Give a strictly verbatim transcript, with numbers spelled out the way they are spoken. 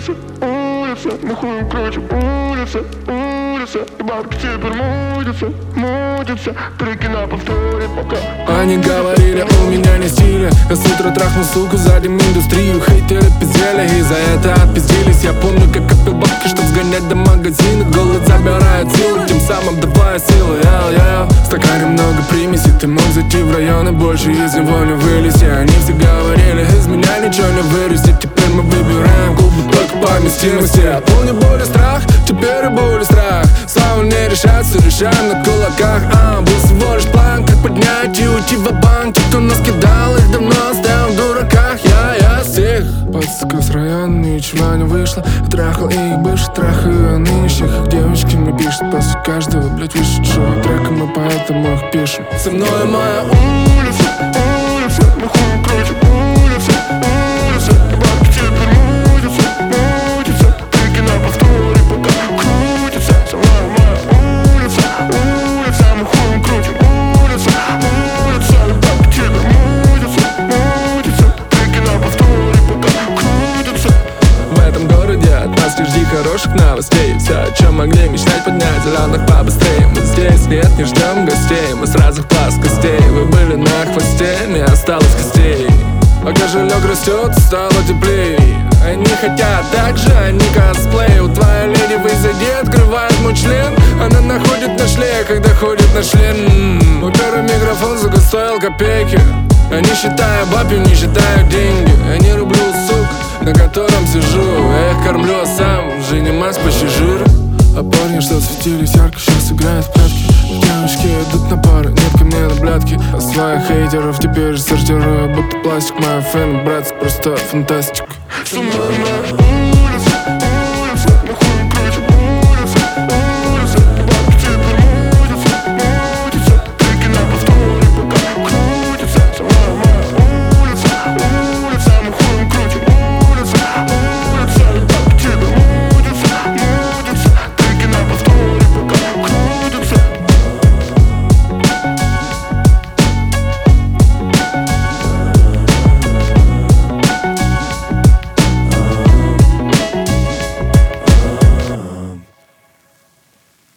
улица, улица, мы хуем крутим, улица, улица, и бабки теперь мутятся, мутятся, треки на повторе пока. Они говорили, у меня не стиля. Я с утра трахнул суку, задим индустрию. Хейтеры пиздели, и за это отпиздились. Я помню, как копил бабки, чтоб сгонять до магазина. Голод забирает силы, тем самым давая силы. Я-я-я. В стакане много примесей, ты мог зайти в район и больше из него не вылезти. Они все говорили, из меня ничего не вырастет. Теперь мы выбираем клубы только по вместимости. Я помню боль и страх, теперь и боль и страх. Слава не решается, решаем на кулаках. А, был всего лишь план, как поднять и уйти ва-банк. Те, кто нас кидал, их давно оставил в дураках. Я, я всех подстака с района, ничего не вышло. Я трахал их бывших, трахаю нынешних. Их девочки мне пишут после каждого, блять, вышедшего трека. Мы поэтому их пишем. Со мной моя улица, улица, мы хуем крутим, улица, улица, и бабки теперь мутятся, мутятся, треки на повторе пока крутятся. Со мной моя улица, улица, мы хуем крутим, улица, улица, и бабки теперь мутятся, мутятся, треки на повторе пока крутятся. В этом городе от нас не жди хороших новостей. Все, о чем могли мечтать, поднять зеленых побыстрее. Мы здесь, нет, не ждем гостей. Мы с разных плоскостей. Вы были на хвосте, не осталось костей. А кошелек растет, стало теплей. Они хотят так же, они косплей. У твоей леди в изоде открывает мой член. Она находит на шле, когда ходит на член. Мой первый микрофон, сука, стоил копейки. Я не считаю бабью, не считаю деньги. Я не люблю сук, на котором сижу. Я их кормлю, а сам уже не масс, почти жир. А парни, что светились ярко, сейчас играют в прятки. Девочки идут на пары, нет ко мне на блядки. А своих хейтеров теперь сортирую, будто пластик. Моя фэн, братцы, просто фантастика. Со мной